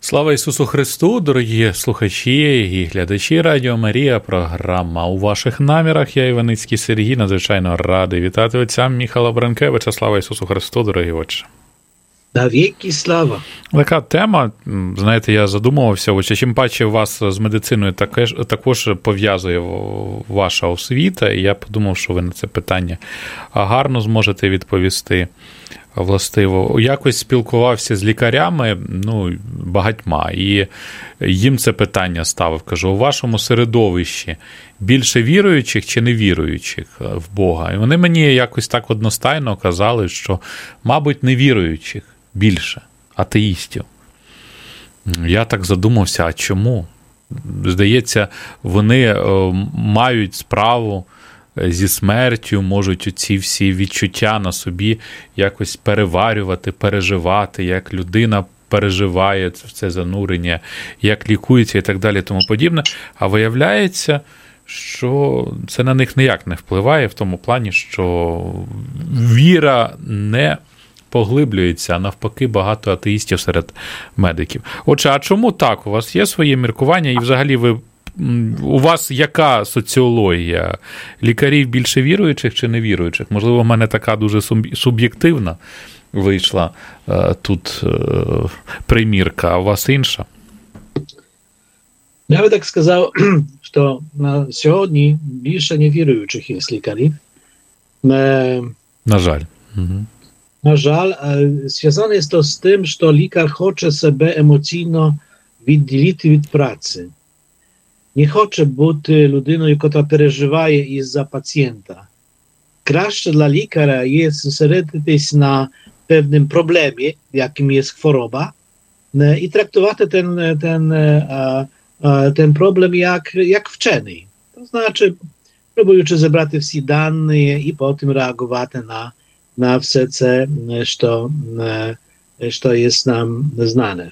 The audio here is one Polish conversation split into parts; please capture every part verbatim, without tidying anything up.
Слава Ісусу Христу, дорогі слухачі і глядачі Радіо Марія, програма «У ваших намірах». Я, Іваницький Сергій, надзвичайно радий вітати отця Міхала Бранкевича. Слава Ісусу Христу, дорогі отче. Навіки слава. Така тема, знаєте, я задумувався, отче, чим паче вас з медициною також, також пов'язує ваша освіта, і я подумав, що ви на це питання гарно зможете відповісти. Властиво, якось спілкувався з лікарями, ну, багатьма, і їм це питання ставив. Кажу, у вашому середовищі більше віруючих чи невіруючих в Бога? І вони мені якось так одностайно казали, що, мабуть, невіруючих більше, атеїстів. Я так задумався, а чому? Здається, вони мають справу зі смертю, можуть ці всі відчуття на собі якось переварювати, переживати, як людина переживає це занурення, як лікується і так далі, тому подібне. А виявляється, що це на них ніяк не впливає в тому плані, що віра не поглиблюється, а навпаки багато атеїстів серед медиків. Отже, а чому так? У вас є своє міркування і взагалі ви у вас яка соціологія? Лікарів більше віруючих чи невіруючих? Можливо, в мене така дуже суб'єктивна вийшла тут примірка, а у вас інша? Я би так сказав, що на сьогодні більше невіруючих є лікарів. На жаль. Угу. На жаль, зв'язане jest to z tym, що лікар хоче себе емоційно відділити від праці. Не хоче бути людиною, яка переживає із-за пацієнта. Краще для лікаря є зосередитись на певним проблемі, яким є хвороба, і трактувати ten, ten, ten problem як, як вчений. To znaczy, próbuючи зібрати всі дані і потім реагувати на, на все це, що, що є нам знане.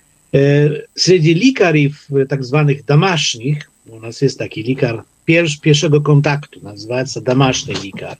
Wśród likarzy tak zwanych domasznych, u nas jest taki likar pier- pierwszego kontaktu, nazywa się domaszny likar.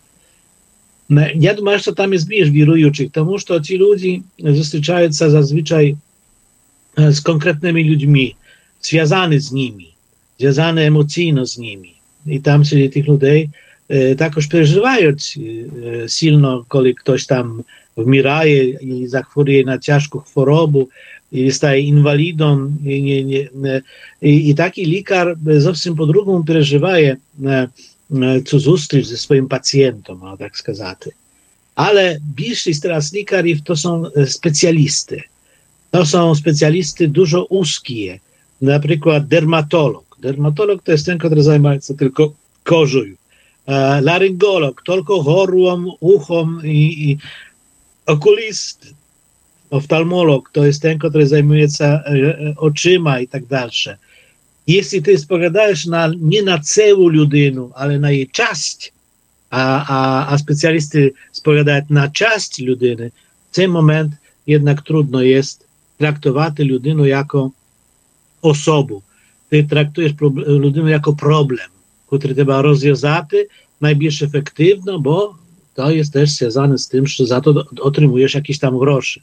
Ja думаю, że tam jest mniej wirujących, тому że ci ludzie zустрічają się zazwyczaj z konkretnymi ludźmi, związani z nimi, związani emocjonalnie z nimi. I tam wśród tych ludzi e, takoż przeżywają e, silno, kiedy ktoś tam wmieraje i zachoruje na ciężką chorobę, i staje inwalidą i, nie, nie, i, i taki lікар зовсім по-другому переживає цю зустріч зі своїм пацієнтом, можна так сказати. Але більшість teraz лікарів to są specjalisty. To są specjalisty dużo узкі. Наприклад, дерматолог. Дерматолог to jest ten, który zajmuje się tylko kożą. Laryngolog, tylko gorłem, uchom i, i okulist. Oftalmolog to jest ten, który zajmuje się oczyma i tak dalsze. Jeśli ty spoglądasz na, nie na całą ludzinę, ale na jej część, a, a, a specjalisty spoglądają na część ludziny, w ten moment jednak trudno jest traktować ludzinę jako osobę. Ty traktujesz ludzinę jako problem, który trzeba rozwiązać najbardziej efektywnie, bo to jest też związane z tym, że za to otrzymujesz jakieś tam grosze.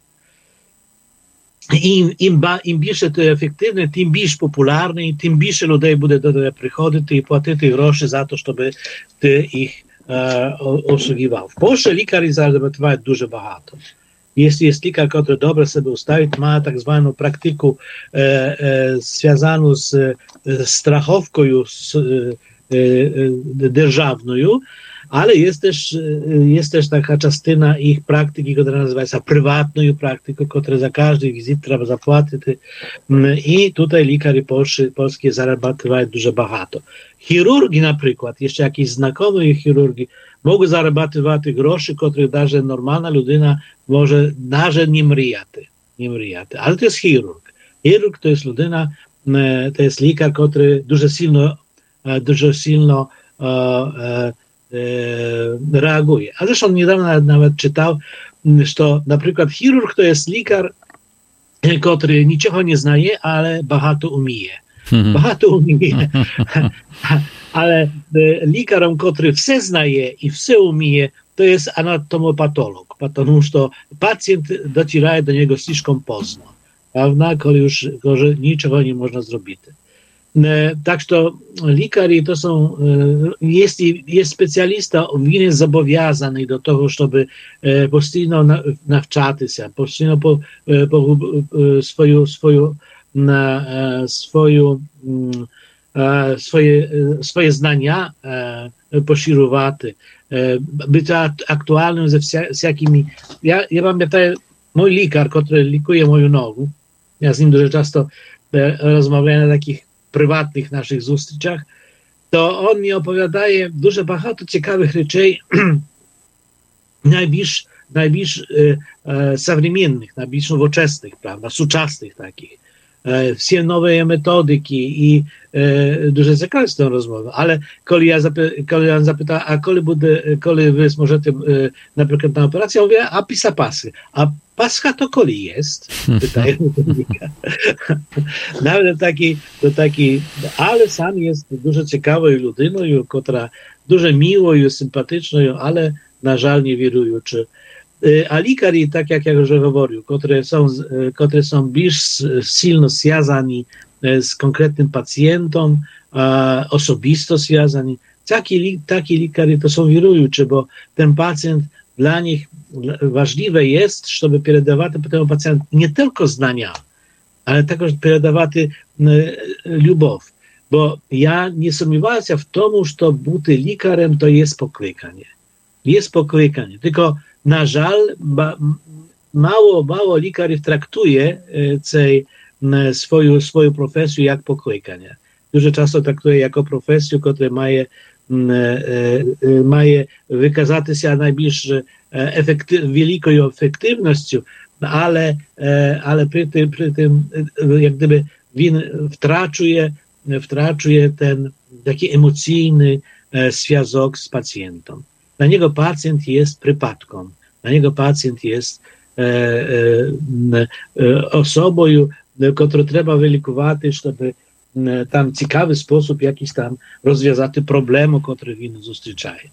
Im, im, im bільше to ефективне, тим більш популярний, тим більше людей буде до тебе приходити і платити гроші за те, щоб ти їх е, обслугував. В Польщі лікарі заробляють дуже багато. Якщо є лікар, який добре себе уставить, має так звану практику е, е, зв'язану з е, страховкою з, е, е, державною, ale jest też, jest też taka частина ich praktyki, która nazywa się prywatną praktyką, która za każdy wizyt trzeba zapłacić. I tutaj lekarze polskie zarabiają dużo багато. Chirurgi na przykład, jeszcze jakieś znakomi chirurgi, mogą zarabiać groszy, których даже normalna ludyna może даже nie mrzyjać. Nie mrzyjać. Ale to jest chirurg. Chirurg to jest ludyna, to jest lekar, który dużo silno, dużo silno reaguje. A zresztą niedawno nawet czytał, że na przykład chirurg to jest lekar, który niczego nie znaje, ale багато umie. Багато umie. Ale lekarom, który все знає i все umie, to jest anatomopatolog, потому что pacjent dociera do niego слишком поздно. prawda, коли już że niczego nie można zrobić. Tak, że lekarze to są, jest, jest specjalista, on jest zobowiązany do tego, żeby postійно навчатися, постійно по, по свою, свою, свою, swoje, swoje znania poszerzować, być aktualnym ze wszelkimi. Ja, ja pamiętam, mój lekarz, który likuje moją nogę, ja z nim dużo często rozmawiam na takich prywatnych naszych zустрічach, to on mi opowiadaje dużo багато ciekawych rzeczy, najbliż, najbliż e, e, современnych, najbliż nowoczesnych, prawda, współczesnych takich. E, wszystkie nowe metodyki i e, dużo ciekawe z tą rozmową, ale kiedy ja, zapy, kiedy ja zapyta, a kiedy bude, kiedy wy możecie e, na przykład na operację, ja mówię, a pisa pasy, a Pascha to kiedy jest? Pytają Nawet taki, to taki, ale sam jest дуже ciekawą ludyną, która дуже miłą, sympatyczną, ale na żal nie wierujący. A lekarze, tak jak ja już mówił, które są, które są bliż silno związani z konkretnym pacjentem, osobisto związani, taki, taki lekarze to są wierujący, bo ten pacjent dla nich ważliwe jest, żeby передавати temu pacjentowi nie tylko znania, ale także передавати любов. Bo ja nie sumniewałem się w tym, że bycie lekarzem to jest poklykanie. Jest poklykanie. Tylko na żal ba, mało, mało lekarzy traktuje tej, swoją, swoją profesję jak poklykanie. Dużo często traktuje jako profesję, która ma mає виказатися найбільш ефектив, великою ефективністю, але, але при тим, при тим, як gdyby він втрачує, втрачує ten taki emocjonalny związek z pacjentem. Dla niego pacjent jest przypadkiem. Dla niego pacjent jest e, e, e, osobą, którą trzeba wylikować, żeby tam ciekawy sposób jakiś tam rozwiązać problemu, który він zустрічає.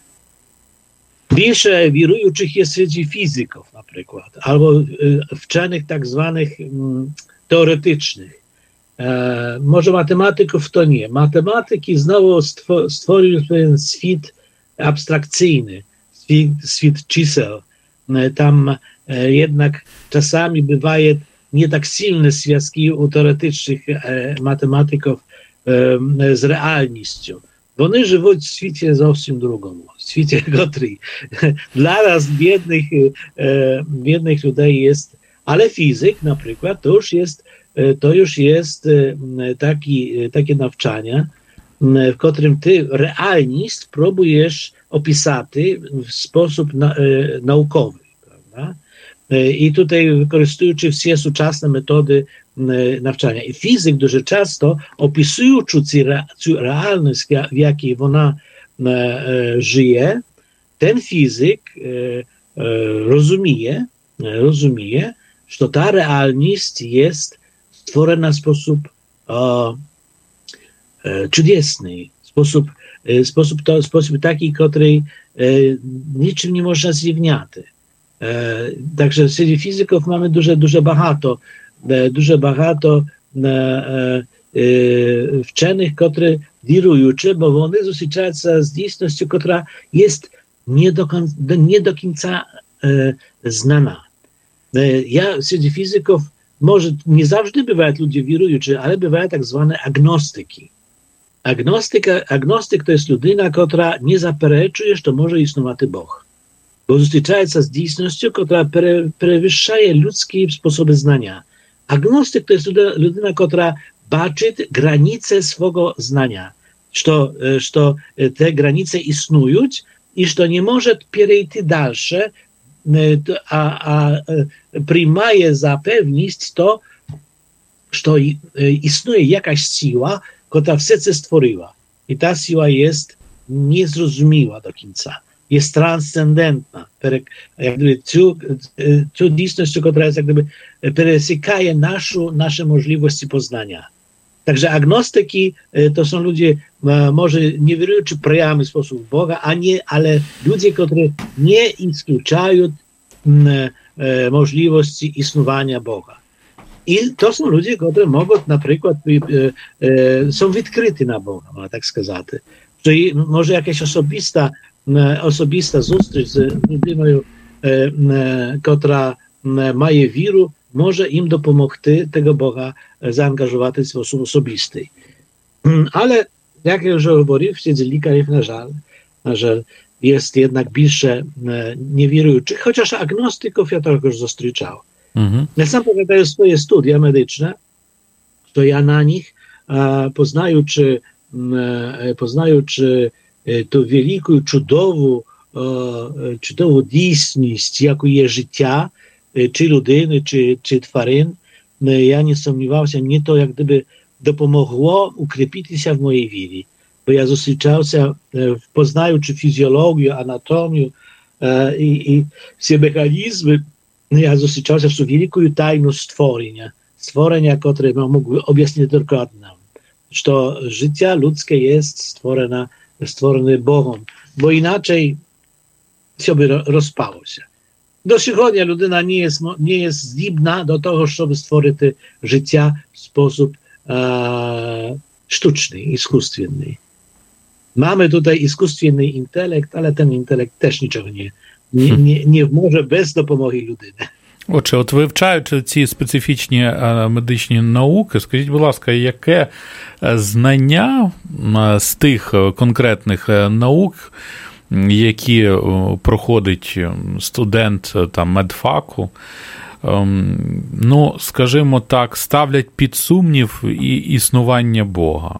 Більше віруючих є серед фізиків, наприклад, або вчених так званих теоретичних. E, może matematyków to nie. Matematyki znowu stwo, stworzył pewien świat abstrakcyjny, świat, świat czyseł. E, tam e, jednak czasami bywają nie tak silne związki u teoretycznych e, matematyków e, z realnością. Bo oni żyją w świecie zupełnie drugim, w świecie, który dla nas biednych, e, biednych ludzi jest, ale fizyk na przykład to już jest to już jest taki, takie nauczanie, w którym ty realność próbujesz opisać w sposób na, naukowy, prawda? I tutaj wykorzystując wszystkie współczesne metody nauczania. I fizyk дуже często opisując tę realność, w jakiej ona żyje, ten fizyk rozumie, rozumie, że ta realność jest stworzona w sposób o, e, cudowny, sposób, e, sposób, to, sposób taki, który e, niczym nie można zrówniać. E, także wśród fizyków mamy dużo, dużo багато, e, dużo багато e, e, wczenych, które wirujące, bo one zustykają się z rzeczywistością, która jest nie do, nie do końca e, znana. E, ja wśród fizyków może nie zawsze bywają ludzie wirujący, ale bywają tak zwane agnostyki. Agnostyka, agnostyk to jest ludyna, która nie zapereczuje, że to może istnieć Bóg. Bo zustykają się z rzeczywistością, która pre, przewyższa ludzkie sposoby znania. Agnostyk to jest ludyna, ludyna która baczy granice swego znania. Że, że te granice istnieją i że nie może przejść dalsze, a, a przyjmuje za pewność to, że istnieje jakaś siła, która wszystko stworzyła. I ta siła jest niezrozumiała do końca. Jest transcendentna. Jak gdyby tę rzeczywistość, która jest, jak gdyby przesykaje naszą, nasze możliwości poznania. Także agnostyki to są ludzie, może nie wierujący prejamy w sposób Boga, a nie, ale ludzie, którzy nie wykluczają możliwości istnienia Boga. I to są ludzie, którzy mogą na przykład, e, e, są odkryci na Boga, można tak сказать. Czyli może jakaś osobista, e, osobista zустріч z ludyną, e, e, która e, ma wiru, może im dopomogти tego Boga zaangażować w sposób osobisty. Ale, jak już mówił, wtedy likarów, na żal, na żal, jest jednak більше e, niewirujących, chociaż agnostyków ja trochę już zostrzyczał. Mhm. Ja sam pamiętam swoje studia medyczne, to ja na nich e, poznaючи, e, poznaючи e, tę wielką, cudową, e, cudową dійсність, jaką jest życia, e, czy ludyny, czy, czy twaryn, e, ja nie sądziwał się, mnie to jak gdyby dopomogło ukrypić się w mojej wierze. Bo ja zostrzyczał się, poznając fizjologię, anatomię e, i, i wszystkie mechanizmy, ja zostrzyczał się w tą wielką tajną stworzenia, stworzenia, które mogły objaśnić dokładnie, że to życie ludzkie jest stworzone, stworzone Bogiem, bo inaczej się by rozpało się. Do dzisiaj ludyna nie jest, nie jest zdібna do tego, żeby stworzyć życie w sposób e, sztuczny, iskustwienny. Mamy tutaj iskustwienny intelekt, ale ten intelekt też niczego nie, nie, nie, nie może без допомоги людини. Отже, от вивчаючи ці специфічні медичні науки, скажіть, будь ласка, яке знання з тих конкретних наук, які проходить студент там, медфаку, ну, скажімо так, ставлять під сумнів і існування Бога?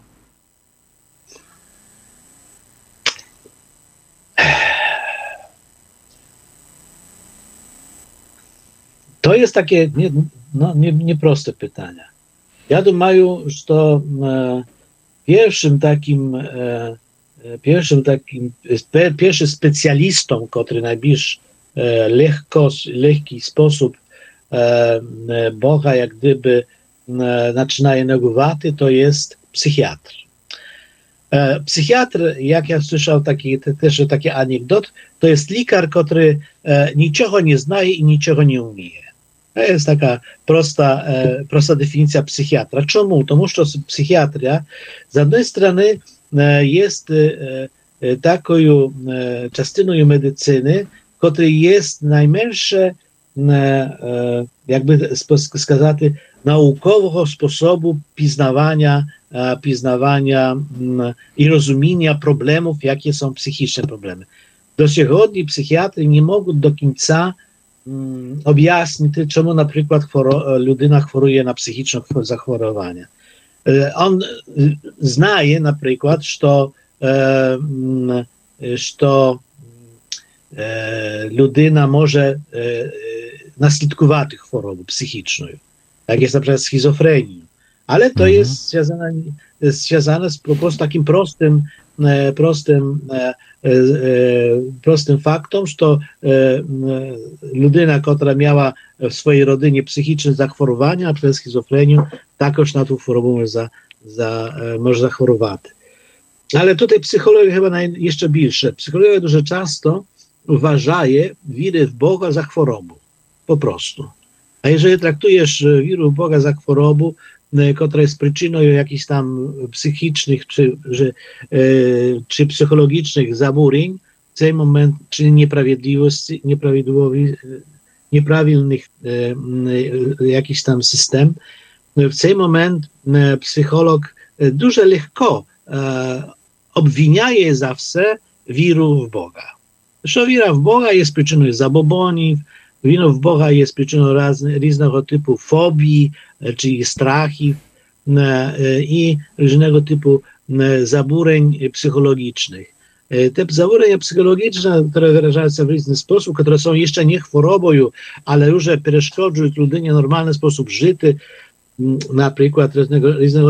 To jest takie nie, no, nie, nieproste pytanie. Ja думаю, że e, pierwszym takim e, pierwszym takim pe, pierwszym specjalistą, który najbliższy e, lekko, lekki sposób e, Boga jak gdyby e, zaczyna negować, to jest psychiatr. E, psychiatr, jak ja słyszał taki, te, też taki anegdot, to jest lekarz, który e, niczego nie zna i niczego nie umie. To jest taka prosta, e, prosta definicja psychiatra. Czemu? Тому що psychiatria z jednej strony e, jest e, e, taką e, частиною medycyny, która jest najmniejsze e, e, jakby сказать, naukowego sposobu piznawania, e, piznawania m, i rozumienia problemów, jakie są psychiczne problemy. Do dzisiaj psychiatry nie mogą do końca objaśnić, czemu na przykład chworo, ludyna choruje na psychiczne zachorowania. On znaje na przykład, że, że ludyna może naslідкувати chorobę psychiczną, jak jest na przykład schizofrenią, ale to mhm. jest związane, związane z po prostu takim prostym prostym, prostym faktem, że ludyna, która miała w swojej rodzinie psychiczne zachorowania, przez schizofrenię, takoż na tą chorobę może, za, za, może zachorować. Ale tutaj psychologia chyba naj, jeszcze bliższe. Psychologia дуже często uważaje wirę w Boga za chorobę. Po prostu. A jeżeli traktujesz wirę w Boga za chorobę, która jest przyczyną jakichś tam psychicznych czy, że, e, czy psychologicznych zaburzeń, w tym moment, czy nieprawidłowości, nieprawidłnych e, e, jakiś tam system, w tym moment e, psycholog e, dużo lekko e, obwiniaje zawsze wirę w Boga. Zresztą wiara w Boga jest przyczyną zabobonów, wina w Boga jest przyczyną różnego typu fobii, czyli strachów i różnego typu zaburzeń psychologicznych. Te zaburzenia psychologiczne, które wyrażają się w różny sposób, które są jeszcze nie chorobą, ale już przeszkadzają ludziom w normalny sposób żyty, na przykład różnego, różnego,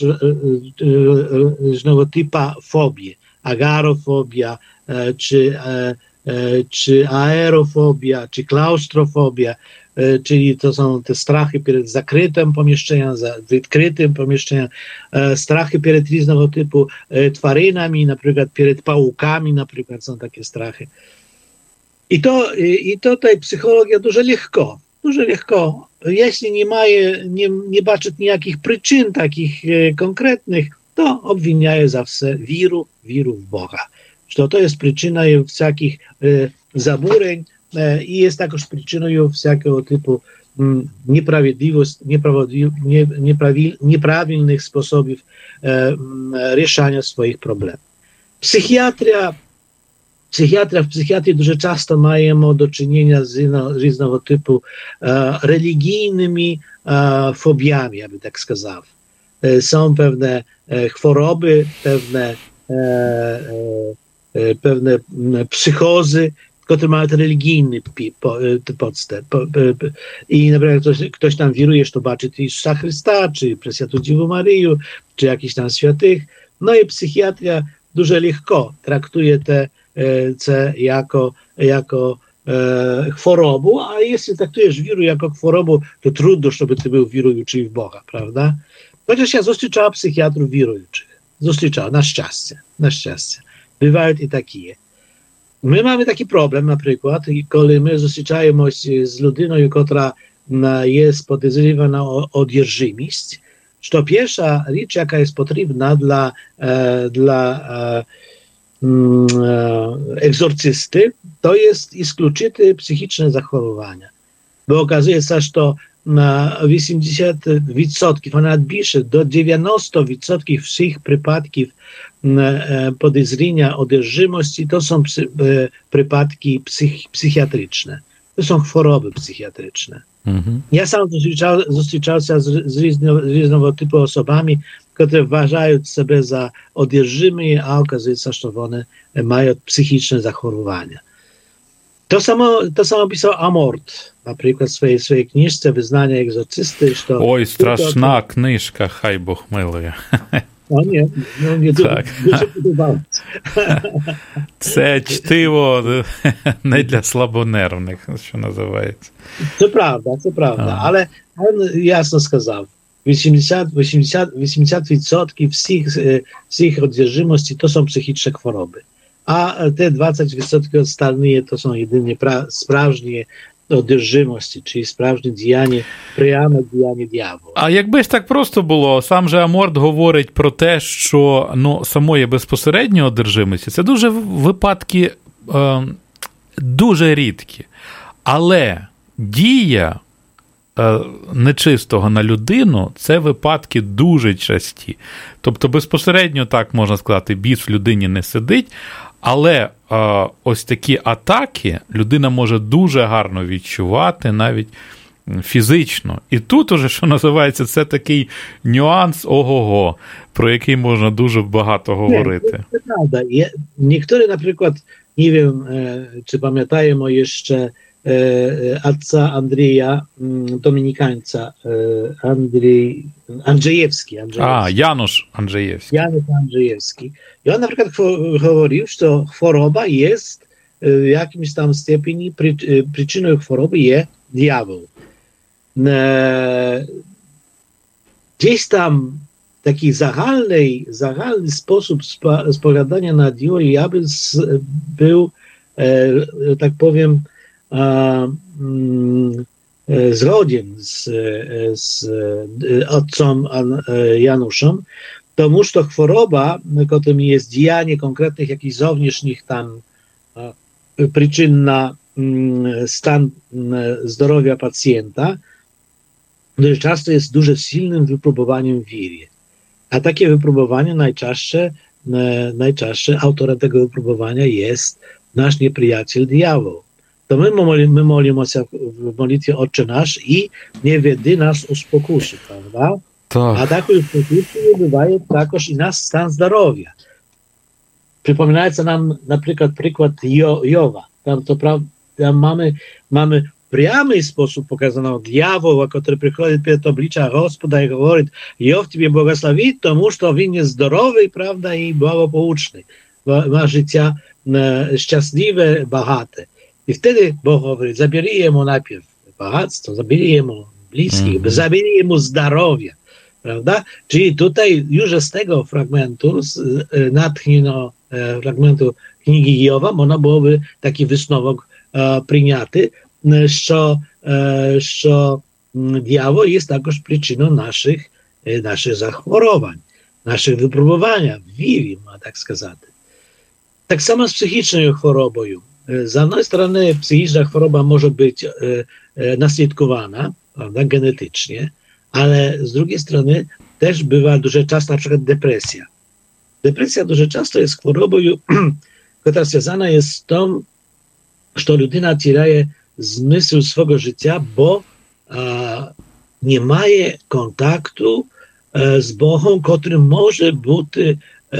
różnego typu fobii, agarofobia, czy czy aerofobia, czy klaustrofobia, czyli to są te strachy przed zakrytym pomieszczeniem, za odkrytym pomieszczeniem, strachy przed różnego typu twarynami, na przykład przed pałukami, na przykład są takie strachy. I to, i tutaj psychologia dużo lekko дуже легко. Jeśli nie maje, nie, nie baczyć nijakich przyczyn takich e, konkretnych, to obwiniaje zawsze wiru, wiru w Boga. Że to jest przyczyna wszelkich e, zaburzeń e, i jest także przyczyną wszelkiego typu m, nieprawidłowości, nie, nieprawi, nieprawilnych sposobów e, rozwiązania swoich problemów. Psychiatria Psychiatria, w psychiatrii дуже часто маємо do czynienia z różnego typu e, religijnymi e, fobiami, ja bym tak сказав. E, są pewne e, choroby, pewne, e, e, pewne psychozy, które mają religijny po, podstęp. Po, po, I na przykład ktoś, ktoś tam wiruje, że to baczy Jezusa Chrysta, czy Preswiatą Dziewę Maryję, czy jakichś tam świętych. No i psychiatria дуже легко traktuje te це jako, jako e, chorobę, a jeśli traktujesz wiru jako chorobę, to trudno, żeby ty był wirujący w Boga, prawda? Chociaż ja zostrzyczałem psychiatrów wirujących. Zostrzyczałem, na szczęście, na szczęście. Bywają i takie. My mamy taki problem, na przykład, kiedy my zostrzyczamy z ludyną, która jest podejrzewana o odjeżdżymist, to pierwsza rzecz, jaka jest potrzebna dla, e, dla e, egzorcysty, to jest iskljuczyte psychiczne zachorowania. Bo okazuje się, że to na osiemdziesiąt procent, a nawet więcej, do dziewięćdziesiąt procent wszystkich przypadków podejrzenia odjeżdżomości to są psy, przypadki psych, psychiatryczne. To są choroby psychiatryczne. Mhm. Ja sam zostrzyczałem się z, z różnego typu osobami, które uważają siebie za odjeżdżymi, a okazuje się, że one mają psychiczne zachorowania. To samo, to samo pisał Amort, na przykład w swojej, swojej książce Wyznania egzorcysty. Że Oj, straszna to... kniżka, haj Bóg miluje. O nie, no nie tak. Дуже подобалось. Це чтиво не для слабонервних, що називається. Це правда, це правда, а. але він ясно сказав, osiemdziesiąt procent всіх, всіх odjeżdżomości to są psychiczne choroby, a te dwadzieścia procent остальные to są jedynie pra, справжні одержимості, чи справжнє діяння, пряме діяння диявола. А якби ж так просто було, сам же Аморт говорить про те, що ну, самої безпосередньої одержимості, це дуже випадки е, дуже рідкі. Але дія е, нечистого на людину – це випадки дуже часті. Тобто безпосередньо, так можна сказати, біс в людині не сидить, але е, ось такі атаки людина може дуже гарно відчувати, навіть фізично. І тут уже, що називається, це такий нюанс ого-го, про який можна дуже багато говорити. Це правда. Niektóre, наприклад, nie wiem, czy pamiętają jeszcze ojca Andrzeja, dominikańca, Andrzej, Andrzejewski, Andrzejewski. A, Janusz Andrzejewski. Janusz Andrzejewski. I on na przykład mówił, że choroba jest w jakimś tam stopniu, przyczyną choroby jest diabeł. Gdzieś tam taki zagalny, zagalny sposób spoglądania na diabeł był, tak powiem, zgodien z, z ojcem Januszem, to to choroba, którym jest działanie konkretnych jakichś zewnętrznych tam przyczyn na stan zdrowia pacjenta, dość często jest дуже silnym wypróbowaniem w wierze. A takie wypróbowanie najczęstsze, najczęstsze autorem tego wypróbowania jest nasz nieprzyjaciel diabeł. To my, my molimy się w modlitwie Otcze Nasz i nie wiedzy nas uspokuszy, prawda? Tak. A taką uspokuszy bywaje także i nasz stan zdrowia. Przypominaється nam na przykład przykład jo, Jowa. Tam, to, tam mamy, mamy прямий sposób pokazanego diabeła, który przychodzi przed oblicza Gospoda i mówi: Jow Ciebie błogosławi, тому że він jest zdrowy, prawda, i błogopouczny. Ma życie szczęśliwe, bogate. I wtedy Bóg mówi: zabierij jemu najpierw bogactwo, zabierij jemu bliskich, mm-hmm. zabierij jemu zdrowie, prawda? Czyli tutaj już z tego fragmentu, z natchnieno fragmentu Księgi Jowa, można byłoby taki wysновок прийняти, що що диявол є також причиною наших, наших захворювань, наших випробувань в вірі, можна так сказати. Так само з психічною хворобою. Z jednej strony psychiczna choroba może być e, e, naslідkowana, prawda, genetycznie, ale z drugiej strony też bywa дуже часто na przykład depresja. Depresja дуже часто jest chorobą, która związana jest z tym, że ludyna tiraje zmysł swego życia, bo a, nie ma kontaktu e, z Bogiem, który może być e, e,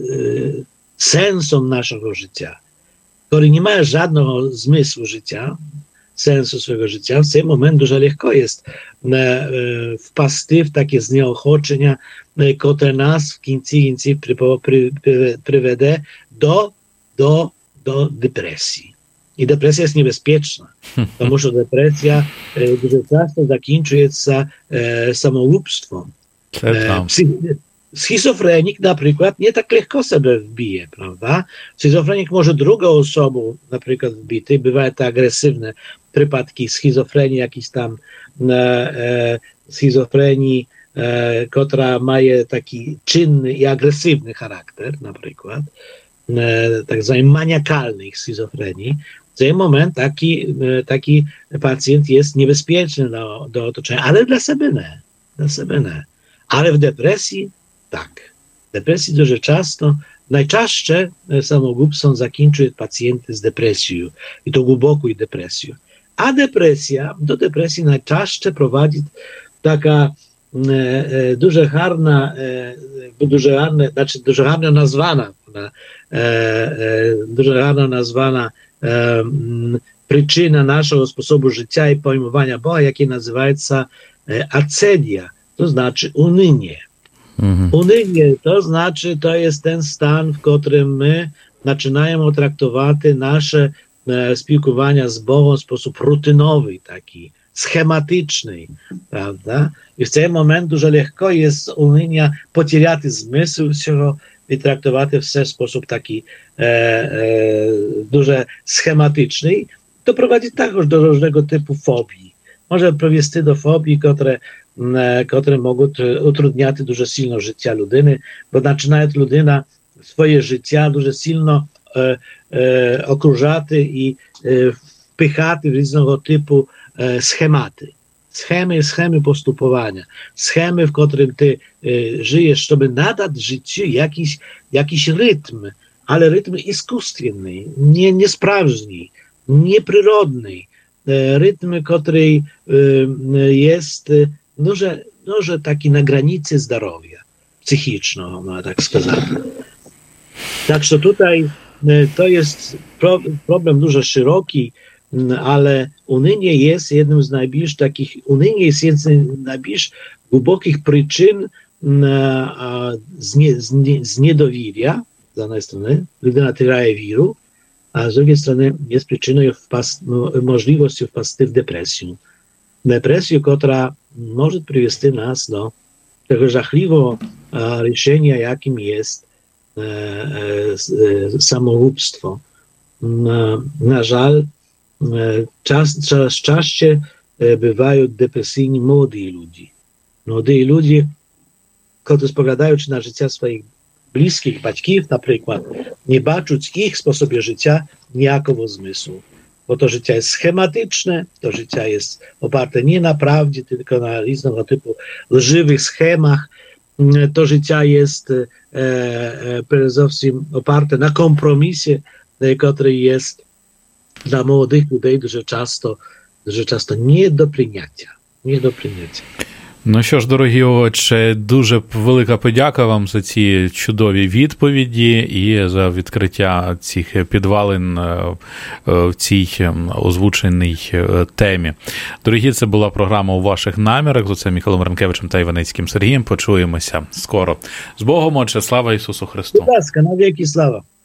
sensem naszego życia, który nie ma żadnego zmysłu życia, sensu swojego życia, w ten moment dużo lekko jest e, wpasty w takie znieochoczenia, e, które nas w końcu pry, pry, pry, prywede do, do, do depresji. I depresja jest niebezpieczna, ponieważ depresja e, dużo często zakończuje się e, samolubstwem. E, Schizofrenik na przykład nie tak lekko sobie wbije, prawda? Schizofrenik może drugą osobą na przykład wbity, bywają to agresywne przypadki schizofrenii, jakiś tam e, e, schizofrenii, e, która ma taki czynny i agresywny charakter, na przykład, e, tak zwany maniakalnej schizofrenii. W tym moment taki, e, taki pacjent jest niebezpieczny do, do otoczenia, ale dla siebie nie, dla siebie nie. Ale w depresji tak. W depresji дуже часто, najczęściej samogubstwem zakończuje pacjenty z depresją i to głęboką depresją. A depresja, do depresji najczęściej prowadzi taka e, e, dużo harna, e, dużo harna, znaczy dużo harna nazwana, e, e, dużo harna nazwana e, m, przyczyna naszego sposobu życia i pojmowania Boga, jakie nazywa się e, acedia, to znaczy unynie. Mhm. Unynie, to znaczy, to jest ten stan, w którym my zaczynamy traktować nasze e, spілкування z Bogiem w sposób rutynowy, taki schematyczny, prawda? I w ten moment dużo lekko jest unynia poтерять zmysł się i traktować w sposób taki e, e, dużo schematyczny. To prowadzi także do różnego typu fobii. Może prowadzić do fobii, które które mogą utrudniać dużo silno życia ludyny, bo zaczynają ludyna swoje życie dużo silno e, e, okrużać i e, wpychać w różnego typu e, schematy. Schemy, schemy postupowania. Schemy, w którym ty e, żyjesz, żeby nadać życiu jakiś, jakiś rytm, ale rytm iskustwienny, nie, niesprawdźny, nieprzyrodny. E, rytm, który e, jest Może, może taki na granicy zdrowia psychicznego, można tak сказать. Także tutaj to jest problem dużo szeroki, ale unynie jest jednym z najbliższych takich, unynie jest jednym z najbliższych głębokich przyczyn z niedowieria, z jednej strony, ludyna tyraje wiru, a z drugiej strony jest przyczyną możliwości wpasty w depresję. Depresję, która może przywieść nas do tego żachliwego решения, jakim jest e, e, samolubstwo. Na, na żal, czas, czas, częściej bywają depresyjni młodzi ludzie. Młodzi ludzie, którzy spoglądają na życie swoich bliskich, батьків, na przykład, nie bacząc ich sposobie życia, nijakiego zmysłu. Bo to życie jest schematyczne, to życie jest oparte nie na prawdzie, tylko na różnego typu lżywych schemach. To życie jest e, e, przede wszystkim oparte na kompromisie, e, który jest dla młodych ludzi дуже часто, дуже часто nie do przyjęcia. Nie do przyjęcia. Ну що ж, дорогі отче, дуже велика подяка вам за ці чудові відповіді і за відкриття цих підвалин в цій озвученій темі. Дорогі, це була програма «У ваших намірах» з отцем Михайлом Ранкевичем та Іваницьким Сергієм. Почуємося скоро. З Богом, отче, слава Ісусу Христу! Будь ласка, навіки слава!